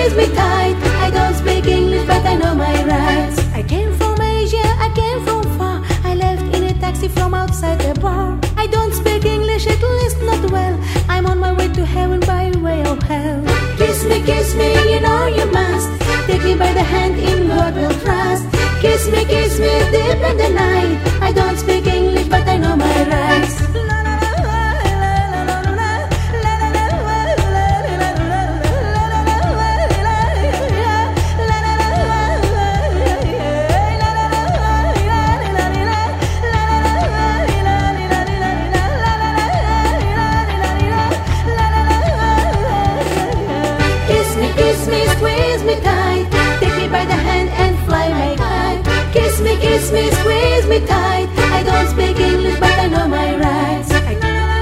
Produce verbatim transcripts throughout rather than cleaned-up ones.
squeeze me tight. I don't speak English, but I know my rights. I came from Asia, I came from far. I left in a taxi from outside the bar. I don't speak English, at least not well. I'm on my way to heaven by way of hell. Kiss me, kiss me, you know you must. Take me by the hand, in God will trust. Kiss me, kiss me, deep in the night. I don't speak English, but I know my rights. Kiss me, squeeze me tight. Take me by the hand and fly my kite. Kiss me, kiss me, squeeze me tight. I don't speak English, but I know my rights. I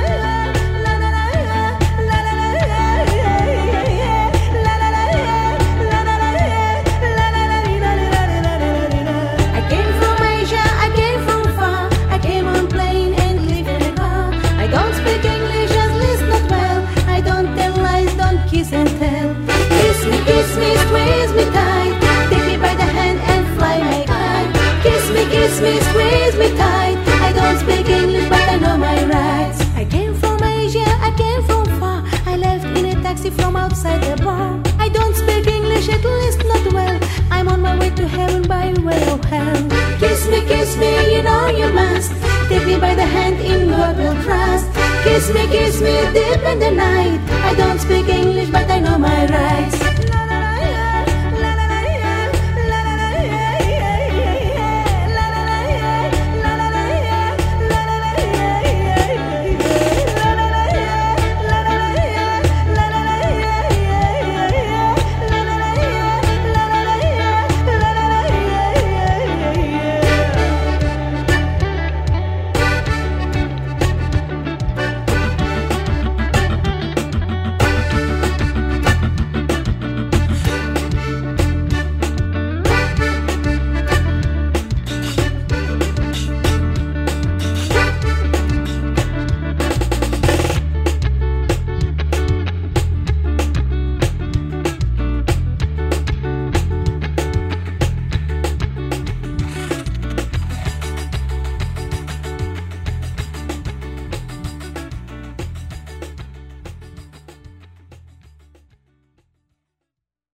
came from Asia, I came from far. I came on plane and live in a car. I don't speak English, at least not well. I don't tell lies, don't kiss and tell. Kiss me, kiss me, squeeze me tight. Take me by the hand and fly my kite. Kiss me, kiss me, squeeze me tight. I don't speak English, but I know my rights. I came from Asia, I came from far. I left in a taxi from outside the bar. I don't speak English, at least not well. I'm on my way to heaven by way of hell. Kiss me, kiss me, you know you must. Take me by the hand, in God will trust. Kiss me, kiss me, deep in the night. I don't speak English, but I know my rights.